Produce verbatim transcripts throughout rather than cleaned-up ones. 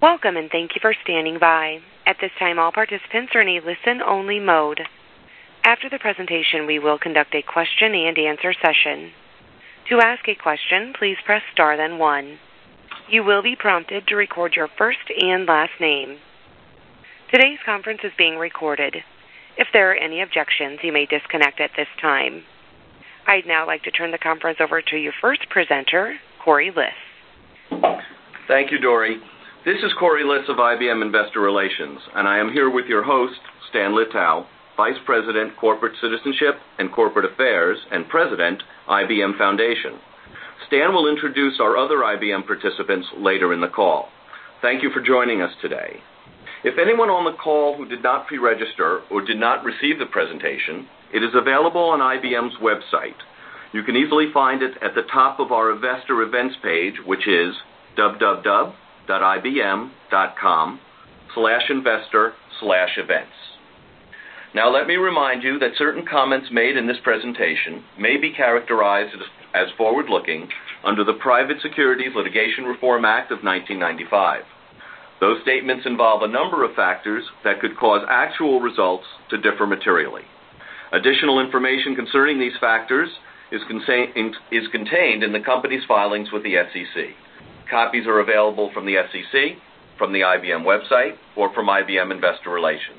Welcome and thank you for standing by. At this time, all participants are in a listen-only mode. After the presentation, we will conduct a question-and-answer session. To ask a question, please press star then one. You will be prompted to record your first and last name. Today's conference is being recorded. If there are any objections, you may disconnect at this time. I'd now like to turn the conference over to your first presenter, Corey Liss. Thank you, Dory. This is Corey Liss of I B M Investor Relations, and I am here with your host, Stan Litow, Vice President, Corporate Citizenship and Corporate Affairs, and President, I B M Foundation. Stan will introduce our other I B M participants later in the call. Thank you for joining us today. If anyone on the call who did not pre-register or did not receive the presentation, it is available on I B M's website. You can easily find it at the top of our Investor Events page, which is www. ibm.com slash investor slash events. Now let me remind you that certain comments made in this presentation may be characterized as forward-looking under the Private Securities Litigation Reform Act of nineteen ninety-five. Those statements involve a number of factors that could cause actual results to differ materially. Additional information concerning these factors is contained in the company's filings with the S E C. Copies are available from the S E C, from the I B M website, or from I B M Investor Relations.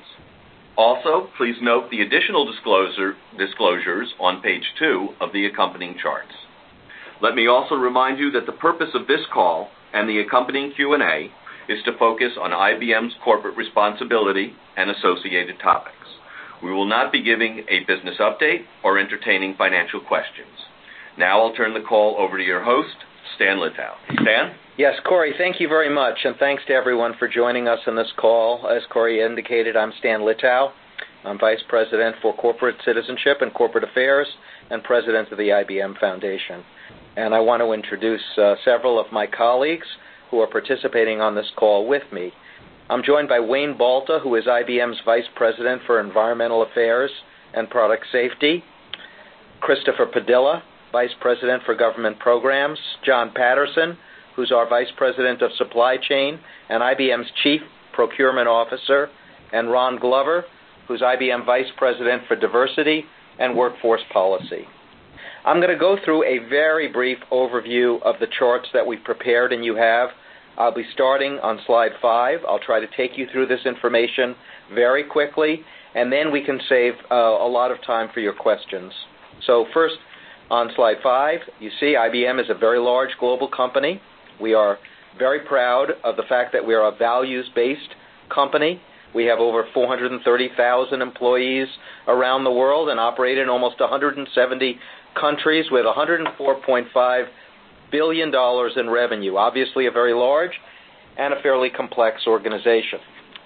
Also, please note the additional disclosure, disclosures on page two of the accompanying charts. Let me also remind you that the purpose of this call and the accompanying Q and A is to focus on I B M's corporate responsibility and associated topics. We will not be giving a business update or entertaining financial questions. Now I'll turn the call over to your host, Stan Litow. Stan? Yes, Corey, thank you very much, and thanks to everyone for joining us on this call. As Corey indicated, I'm Stan Litow. I'm Vice President for Corporate Citizenship and Corporate Affairs and President of the I B M Foundation. And I want to introduce uh, several of my colleagues who are participating on this call with me. I'm joined by Wayne Balta, who is I B M's Vice President for Environmental Affairs and Product Safety, Christopher Padilla, Vice President for Government Programs, John Patterson, who's our Vice President of Supply Chain and I B M's Chief Procurement Officer, and Ron Glover, who's I B M Vice President for Diversity and Workforce Policy. I'm going to go through a very brief overview of the charts that we've prepared and you have. I'll be starting on slide five. I'll try to take you through this information very quickly, and then we can save uh, a lot of time for your questions. So first, on slide five, you see I B M is a very large global company. We are very proud of the fact that we are a values-based company. We have over four hundred thirty thousand employees around the world and operate in almost one hundred seventy countries with one hundred four point five billion dollars in revenue. Obviously a very large and a fairly complex organization.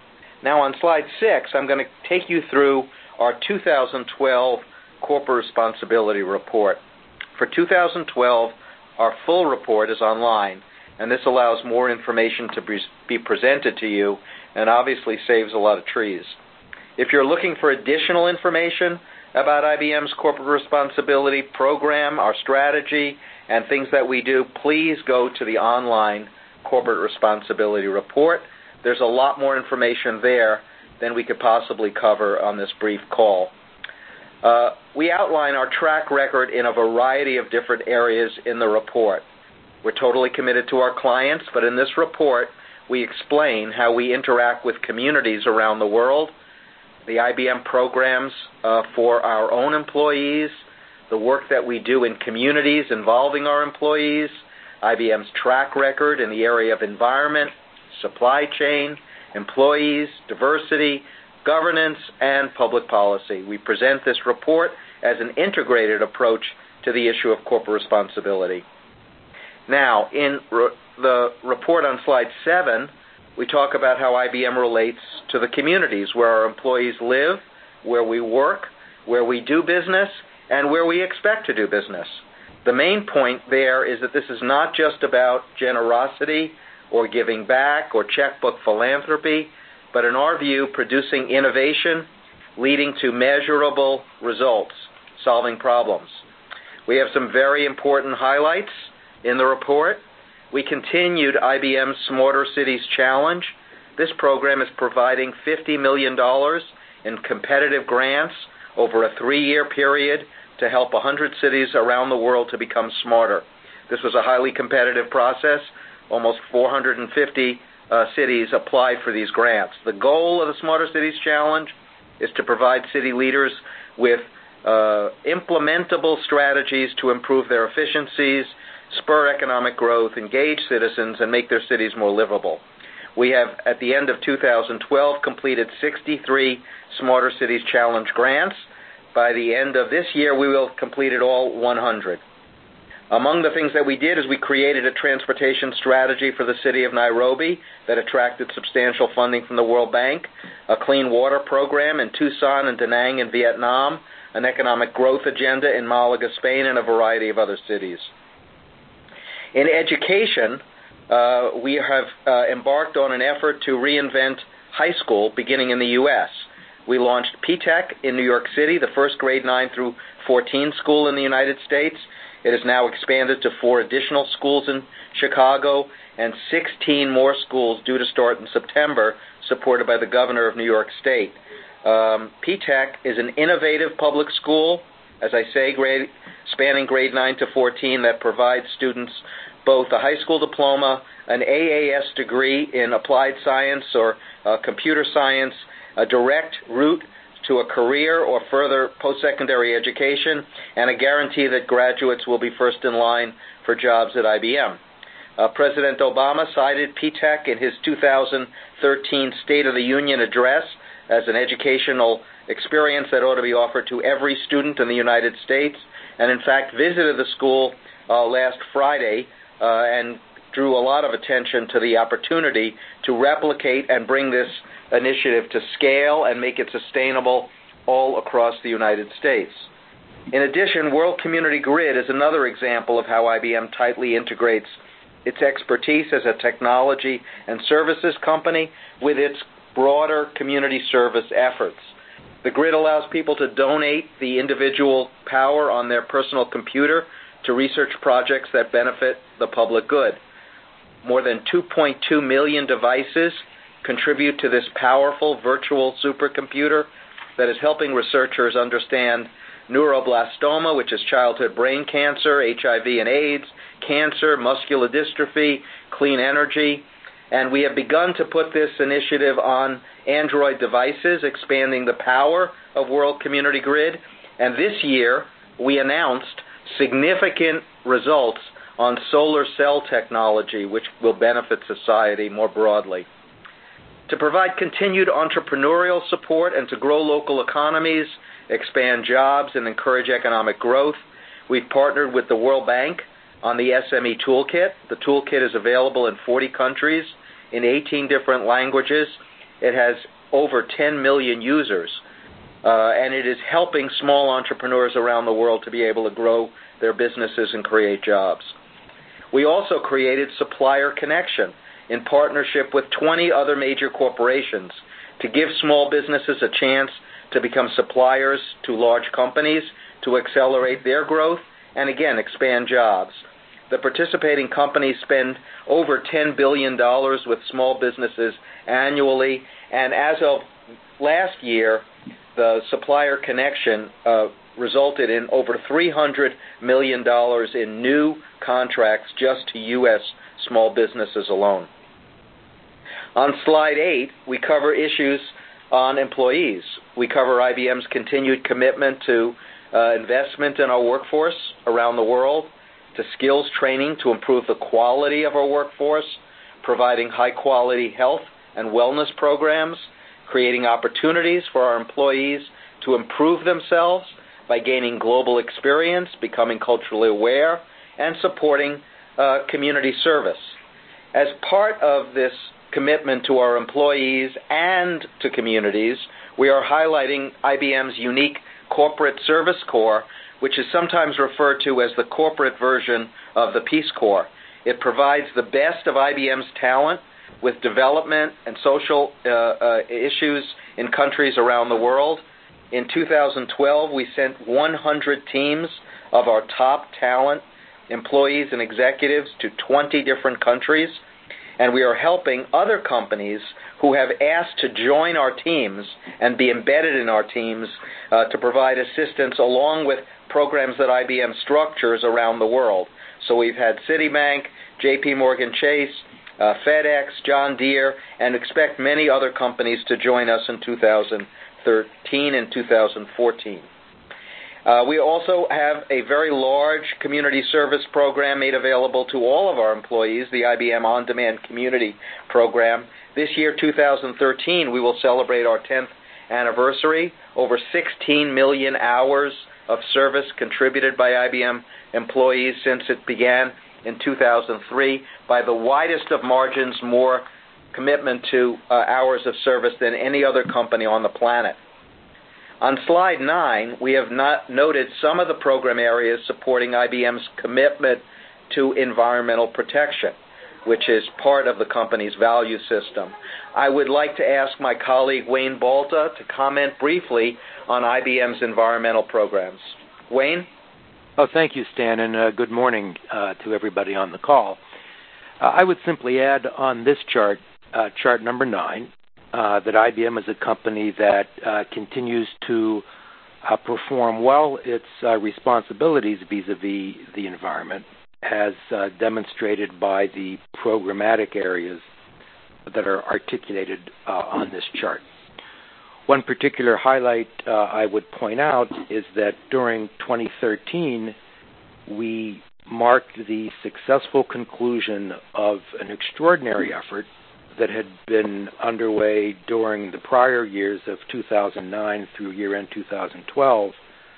Now on slide six, I'm going to take you through our two thousand twelve Corporate Responsibility Report. For two thousand twelve, our full report is online, and this allows more information to be presented to you and obviously saves a lot of trees. If you're looking for additional information about I B M's corporate responsibility program, our strategy, and things that we do, please go to the online Corporate Responsibility Report. There's a lot more information there than we could possibly cover on this brief call. Uh, we outline our track record in a variety of different areas in the report. We're totally committed to our clients, but in this report, we explain how we interact with communities around the world, the I B M programs uh, for our own employees, the work that we do in communities involving our employees, I B M's track record in the area of environment, supply chain, employees, diversity, governance, and public policy. We present this report as an integrated approach to the issue of corporate responsibility. Now, in re- the report on slide seven, we talk about how I B M relates to the communities where our employees live, where we work, where we do business, and where we expect to do business. The main point there is that this is not just about generosity or giving back or checkbook philanthropy, but in our view, producing innovation leading to measurable results, solving problems. We have some very important highlights in the report. we continued I B M's Smarter Cities Challenge. This program is providing fifty million dollars in competitive grants over a three-year period to help one hundred cities around the world to become smarter. This was a highly competitive process. Almost four hundred fifty uh, cities applied for these grants. The goal of the Smarter Cities Challenge is to provide city leaders with uh, implementable strategies to improve their efficiencies, spur economic growth, engage citizens, and make their cities more livable. We have, at the end of two thousand twelve, completed sixty-three Smarter Cities Challenge grants. By the end of this year, we will have completed all one hundred. Among the things that we did is we created a transportation strategy for the city of Nairobi that attracted substantial funding from the World Bank, a clean water program in Tucson and Da Nang in Vietnam, an economic growth agenda in Malaga, Spain, and a variety of other cities. In education, uh, we have uh, embarked on an effort to reinvent high school beginning in the U S We launched P TECH in New York City, the first grade nine through fourteen school in the United States. It has now expanded to four additional schools in Chicago and sixteen more schools due to start in September, supported by the governor of New York State. Um, P TECH is an innovative public school, as I say, grade, spanning grade nine to fourteen, that provides students both a high school diploma, an A A S degree in applied science or uh, computer science, a direct route to a career or further post-secondary education, and a guarantee that graduates will be first in line for jobs at I B M. Uh, President Obama cited P TECH in his two thousand thirteen State of the Union address as an educational experience that ought to be offered to every student in the United States, and in fact visited the school uh, last Friday uh, and drew a lot of attention to the opportunity to replicate and bring this initiative to scale and make it sustainable all across the United States. In addition, World Community Grid is another example of how I B M tightly integrates its expertise as a technology and services company with its broader community service efforts. The grid allows people to donate the individual power on their personal computer to research projects that benefit the public good. More than two point two million devices contribute to this powerful virtual supercomputer that is helping researchers understand neuroblastoma, which is childhood brain cancer, H I V and AIDS, cancer, muscular dystrophy, clean energy. And we have begun to put this initiative on Android devices, expanding the power of World Community Grid. And this year, we announced significant results on solar cell technology, which will benefit society more broadly. To provide continued entrepreneurial support and to grow local economies, expand jobs, and encourage economic growth, we've partnered with the World Bank on the S M E Toolkit. The toolkit is available in forty countries in eighteen different languages. It has over ten million users, uh, and it is helping small entrepreneurs around the world to be able to grow their businesses and create jobs. We also created Supplier Connection in partnership with twenty other major corporations to give small businesses a chance to become suppliers to large companies to accelerate their growth and, again, expand jobs. The participating companies spend over ten billion dollars with small businesses annually, and as of last year, the Supplier Connection uh, resulted in over three hundred million dollars in new contracts just to U S small businesses alone. On slide eight, we cover issues on employees. We cover I B M's continued commitment to uh, investment in our workforce around the world, to skills training to improve the quality of our workforce, providing high-quality health and wellness programs, creating opportunities for our employees to improve themselves by gaining global experience, becoming culturally aware, and supporting uh, community service. As part of this commitment to our employees and to communities, we are highlighting I B M's unique Corporate Service Corps, which is sometimes referred to as the corporate version of the Peace Corps. It provides the best of I B M's talent with development and social uh, uh, issues in countries around the world. In two thousand twelve, we sent one hundred teams of our top talent employees and executives to twenty different countries, and we are helping other companies who have asked to join our teams and be embedded in our teams uh, to provide assistance along with programs that I B M structures around the world. So we've had Citibank, J P Morgan Chase, uh, FedEx, John Deere, and expect many other companies to join us in two thousand thirteen and two thousand fourteen. Uh, we also have a very large community service program made available to all of our employees, the I B M On Demand Community Program. This year, two thousand thirteen, we will celebrate our tenth anniversary. Over sixteen million hours of service contributed by I B M employees since it began in two thousand three. By the widest of margins, more commitment to uh, hours of service than any other company on the planet. On slide nine, we have not noted some of the program areas supporting I B M's commitment to environmental protection, which is part of the company's value system. I would like to ask my colleague Wayne Balta to comment briefly on I B M's environmental programs. Wayne? Oh, thank you, Stan, and uh, good morning uh, to everybody on the call. Uh, I would simply add on this chart, uh, chart number nine, uh, that I B M is a company that uh, continues to uh, perform well its uh, responsibilities vis-a-vis the environment, as uh, demonstrated by the programmatic areas that are articulated uh, on this chart. One particular highlight uh, I would point out is that during twenty thirteen, we marked the successful conclusion of an extraordinary effort that had been underway during the prior years of two thousand nine through year-end two thousand twelve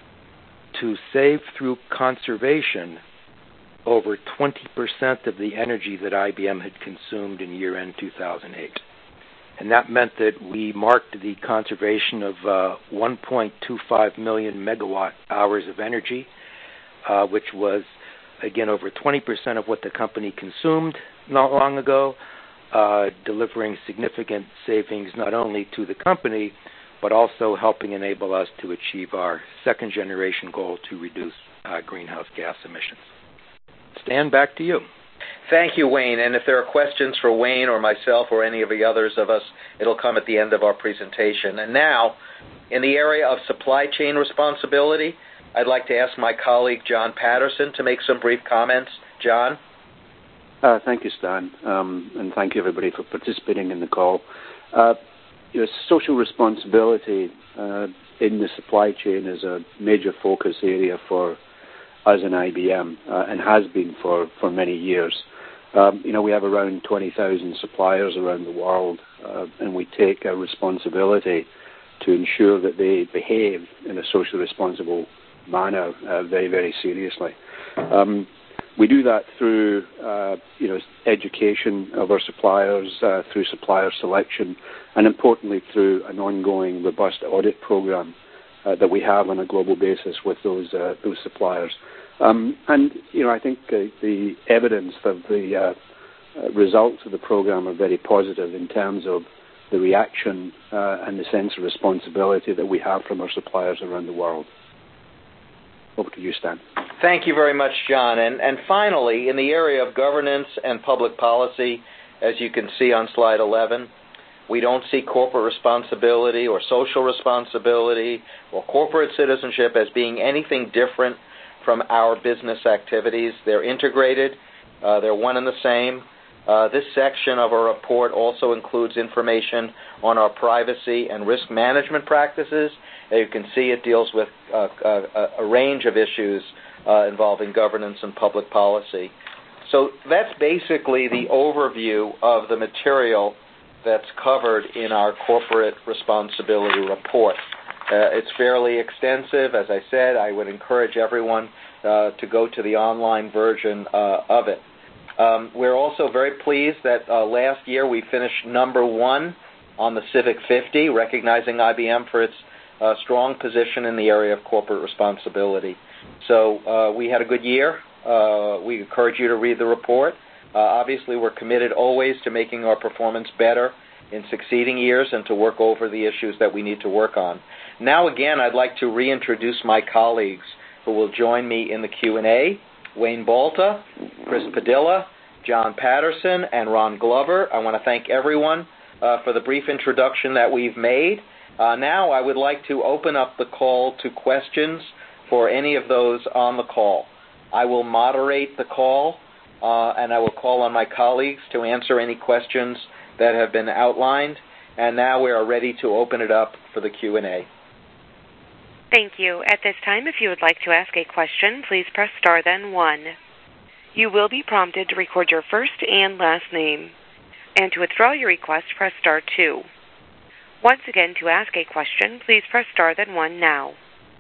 to save through conservation over twenty percent of the energy that I B M had consumed in year-end two thousand eight. And that meant that we marked the conservation of uh, one point two five million megawatt hours of energy, uh, which was, again, over twenty percent of what the company consumed not long ago, uh, delivering significant savings not only to the company, but also helping enable us to achieve our second-generation goal to reduce uh, greenhouse gas emissions. Stan, back to you. Thank you, Wayne. And if there are questions for Wayne or myself or any of the others of us, it'll come at the end of our presentation. And now, in the area of supply chain responsibility, I'd like to ask my colleague John Patterson to make some brief comments. John? Uh, thank you, Stan, um, and thank you, everybody, for participating in the call. Uh, you know, social responsibility uh, in the supply chain is a major focus area for us in I B M uh, and has been for, for many years. Um, you know, we have around twenty thousand suppliers around the world, uh, and we take a responsibility to ensure that they behave in a socially responsible manner uh, very, very seriously. Um, we do that through, uh, you know, education of our suppliers, uh, through supplier selection, and importantly through an ongoing robust audit program uh, that we have on a global basis with those uh, those suppliers. Um, and, you know, I think uh, the evidence of the uh, uh, results of the program are very positive in terms of the reaction uh, and the sense of responsibility that we have from our suppliers around the world. Over to you, Stan. Thank you very much, John. And, and finally, in the area of governance and public policy, as you can see on slide eleven, we don't see corporate responsibility or social responsibility or corporate citizenship as being anything different from our business activities. They're integrated. Uh, they're one and the same. Uh, this section of our report also includes information on our privacy and risk management practices. As you can see, it deals with uh, a, a range of issues uh, involving governance and public policy. So that's basically the overview of the material that's covered in our corporate responsibility report. Uh, it's fairly extensive. As I said, I would encourage everyone uh, to go to the online version uh, of it. Um, we're also very pleased that uh, last year we finished number one on the Civic fifty, recognizing I B M for its uh, strong position in the area of corporate responsibility. So uh, we had a good year. Uh, we encourage you to read the report. Uh, obviously, we're committed always to making our performance better in succeeding years and to work over the issues that we need to work on. Now, again, I'd like to reintroduce my colleagues who will join me in the Q and A. Wayne Balta, Chris Padilla, John Patterson, and Ron Glover. I want to thank everyone uh, for the brief introduction that we've made. Uh, now I would like to open up the call to questions for any of those on the call. I will moderate the call, uh, and I will call on my colleagues to answer any questions that have been outlined. And now we are ready to open it up for the Q and A. Thank you. At this time, if you would like to ask a question, please press star then one. You will be prompted to record your first and last name. And to withdraw your request, press star two. Once again, to ask a question, please press star then one now.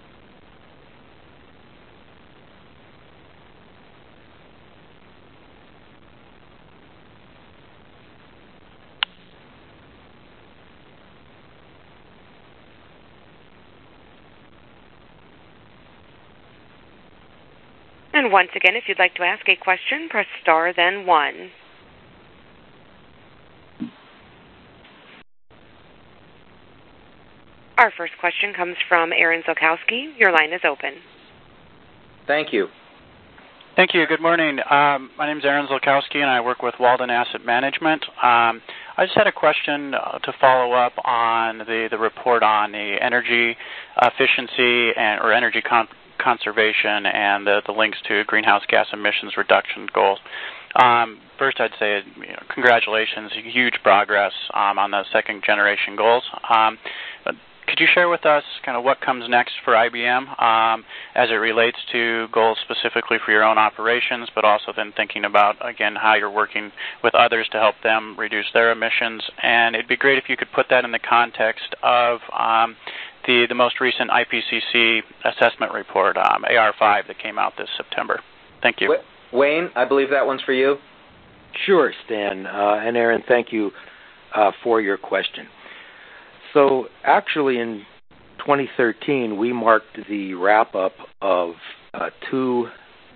And once again, if you'd like to ask a question, press star, then one. Our first question comes from Aaron Zolkowski. Your line is open. Thank you. Thank you. Good morning. Um, my name is Aaron Zolkowski, and I work with Walden Asset Management. Um, I just had a question uh, to follow up on the, the report on the energy efficiency and or energy con- conservation and the, the links to greenhouse gas emissions reduction goals. Um, first, I'd say you know, congratulations, huge progress um, on the second generation goals. Um, could you share with us kind of what comes next for I B M um, as it relates to goals specifically for your own operations, but also then thinking about, again, how you're working with others to help them reduce their emissions? And it'd be great if you could put that in the context of um, the, the most recent I P C C assessment report, um, A R five, that came out this September. Thank you. Wayne, I believe that one's for you. Sure, Stan. Uh, and Aaron, thank you uh, for your question. So actually in twenty thirteen, we marked the wrap-up of uh, two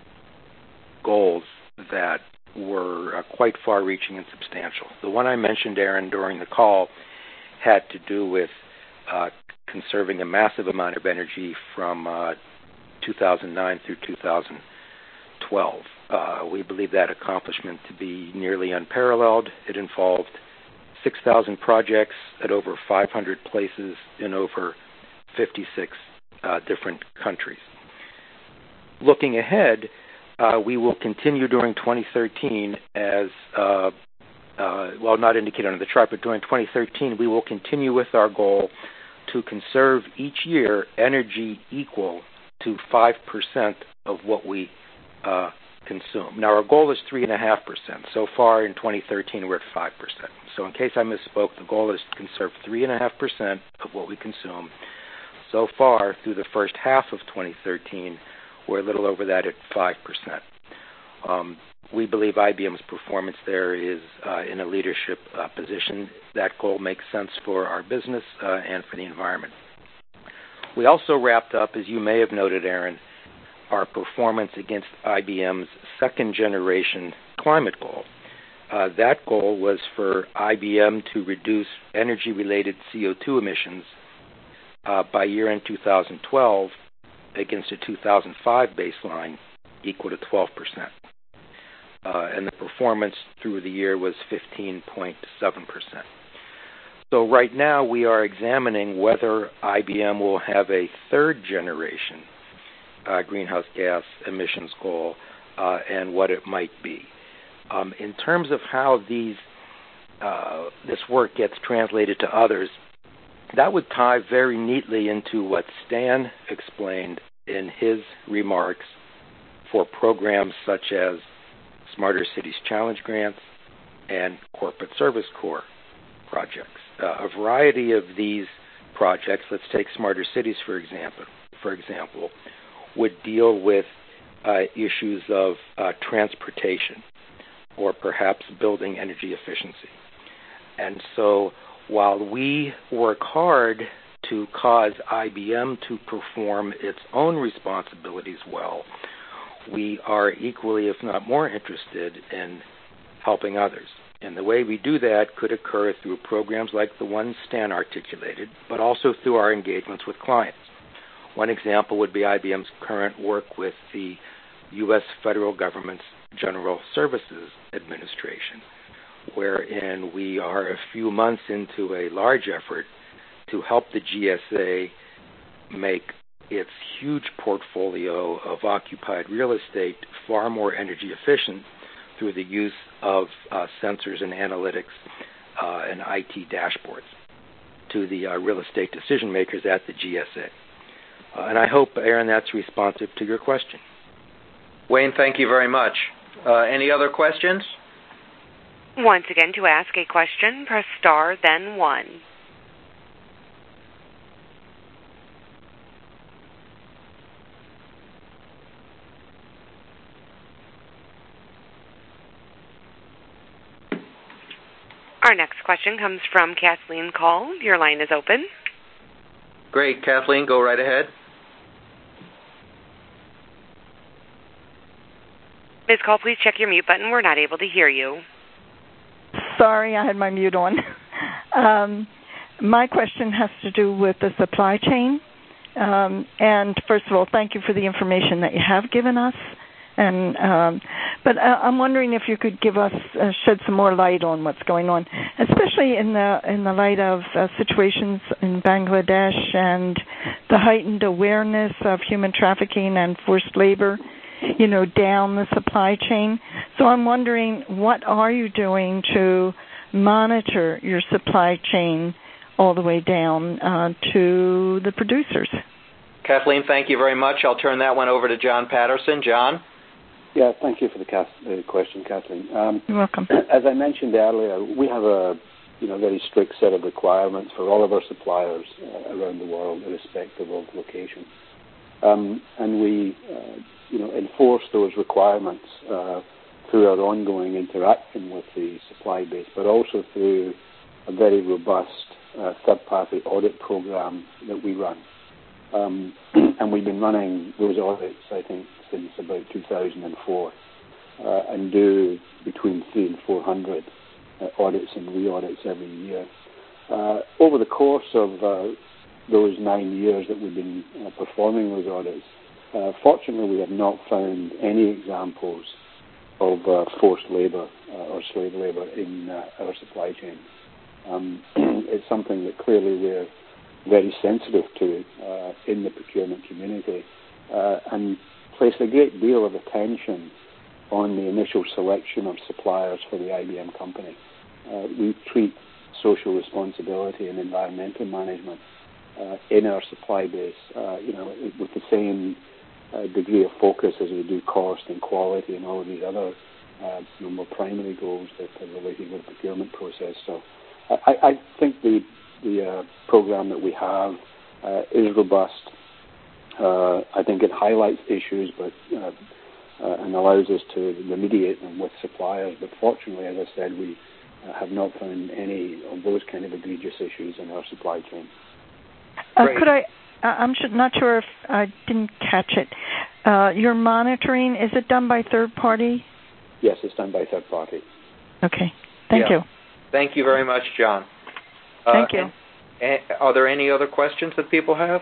goals that were uh, quite far-reaching and substantial. The one I mentioned, Aaron, during the call had to do with uh, conserving a massive amount of energy from uh, two thousand nine through two thousand twelve. Uh, we believe that accomplishment to be nearly unparalleled. It involved six thousand projects at over five hundred places in over fifty-six uh, different countries. Looking ahead, uh, we will continue during twenty thirteen as, uh, uh, well, not indicated on the chart, but during twenty thirteen, we will continue with our goal to conserve each year energy equal to five percent of what we uh, consume. Now, our goal is three point five percent. So far in twenty thirteen, we're at five percent. So in case I misspoke, the goal is to conserve three point five percent of what we consume. So far, through the first half of twenty thirteen, we're a little over that at five percent. Um, we believe I B M's performance there is uh, in a leadership uh, position. That goal makes sense for our business uh, and for the environment. We also wrapped up, as you may have noted, Aaron, our performance against I B M's second generation climate goal. Uh, that goal was for I B M to reduce energy-related C O two emissions uh, by year-end two thousand twelve against a two thousand five baseline equal to twelve percent. Uh, and the performance through the year was fifteen point seven percent. So right now we are examining whether I B M will have a third generation uh, greenhouse gas emissions goal uh, and what it might be. Um, in terms of how these uh, this work gets translated to others, that would tie very neatly into what Stan explained in his remarks for programs such as Smarter Cities Challenge grants and Corporate Service Corps projects. Uh, a variety of these projects, let's take Smarter Cities for example, for example, would deal with uh, issues of uh, transportation or perhaps building energy efficiency. And so while we work hard to cause I B M to perform its own responsibilities well, we are equally, if not more, interested in helping others. And the way we do that could occur through programs like the ones Stan articulated, but also through our engagements with clients. One example would be I B M's current work with the U S federal government's General Services Administration, wherein we are a few months into a large effort to help the G S A make its huge portfolio of occupied real estate far more energy efficient through the use of uh, sensors and analytics uh, and I T dashboards to the uh, real estate decision makers at the G S A. Uh, and I hope, Aaron, that's responsive to your question. Wayne, thank you very much. Uh, any other questions? Once again, to ask a question, press star, then one. Our next question comes from Kathleen Call. Your line is open. Great. Kathleen, go right ahead. Miz Call, please check your mute button. We're not able to hear you. Sorry, I had my mute on. um, my question has to do with the supply chain. Um, and first of all, thank you for the information that you have given us. And um, but uh, I'm wondering if you could give us uh, shed some more light on what's going on, especially in the in the light of uh, situations in Bangladesh and the heightened awareness of human trafficking and forced labor, you know, down the supply chain. So I'm wondering, what are you doing to monitor your supply chain all the way down uh, to the producers? Kathleen, thank you very much. I'll turn that one over to John Patterson. John? Yeah, thank you for the, cast, the question, Kathleen. Um, You're welcome. As I mentioned earlier, we have a you know very strict set of requirements for all of our suppliers uh, around the world, irrespective of location, um, and we uh, you know enforce those requirements uh, through our ongoing interaction with the supply base, but also through a very robust uh, third-party audit program that we run. Um, and we've been running those audits, I think, since about two thousand four, uh, and do between three and four hundred uh, audits and re-audits every year. Uh, over the course of uh, those nine years that we've been uh, performing those audits, uh, fortunately we have not found any examples of uh, forced labour uh, or slave labour in uh, our supply chain. Um, it's something that clearly we're very sensitive to uh, in the procurement community, uh, and place a great deal of attention on the initial selection of suppliers for the I B M company. Uh, we treat social responsibility and environmental management uh, in our supply base, uh, you know, with the same uh, degree of focus as we do cost and quality and all of these other uh, you know, more primary goals that are related with the procurement process. So I, I think the The uh, program that we have uh, is robust. Uh, I think it highlights issues, but uh, uh, and allows us to remediate them with suppliers. But fortunately, as I said, we uh, have not found any of those kind of egregious issues in our supply chain. Uh, could I? I'm not sure if I didn't catch it. Uh, your monitoring, is it done by third party? Yes, it's done by third party. Okay. Thank yeah. you. Thank you very much, John. Thank uh, you. And, and are there any other questions that people have?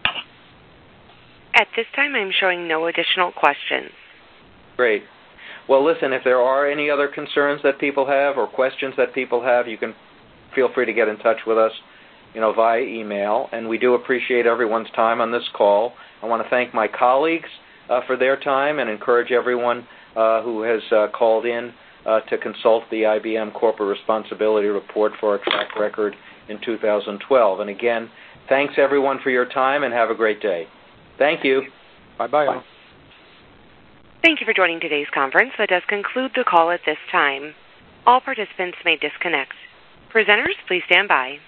At this time, I'm showing no additional questions. Great. Well, listen, if there are any other concerns that people have or questions that people have, you can feel free to get in touch with us, you know, via email. And we do appreciate everyone's time on this call. I want to thank my colleagues uh, for their time and encourage everyone uh, who has uh, called in uh, to consult the I B M Corporate Responsibility Report for our track record in two thousand twelve. And again, thanks everyone for your time and have a great day. Thank you. Bye-bye. Bye. Thank you for joining today's conference. That does conclude the call at this time. All participants may disconnect. Presenters, please stand by.